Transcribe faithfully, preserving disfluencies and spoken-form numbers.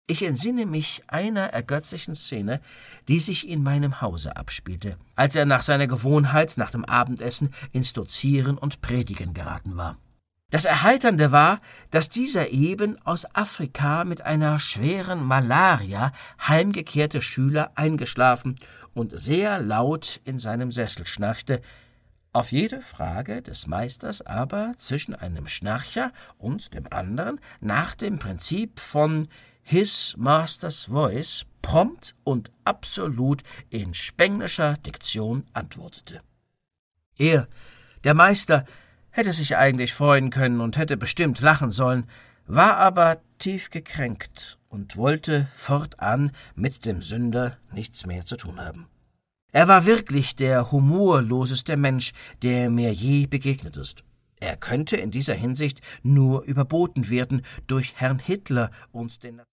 Ich entsinne mich einer ergötzlichen Szene, die sich in meinem Hause abspielte, als er nach seiner Gewohnheit nach dem Abendessen ins Dozieren und Predigen geraten war. Das Erheiternde war, dass dieser eben aus Afrika mit einer schweren Malaria heimgekehrte Schüler eingeschlafen und sehr laut in seinem Sessel schnarchte, auf jede Frage des Meisters aber zwischen einem Schnarcher und dem anderen nach dem Prinzip von His Master's Voice prompt und absolut in spenglischer Diktion antwortete. Er, der Meister, hätte sich eigentlich freuen können und hätte bestimmt lachen sollen, war aber tief gekränkt und wollte fortan mit dem Sünder nichts mehr zu tun haben. Er war wirklich der humorloseste Mensch, der mir je begegnet ist. Er könnte in dieser Hinsicht nur überboten werden durch Herrn Hitler und den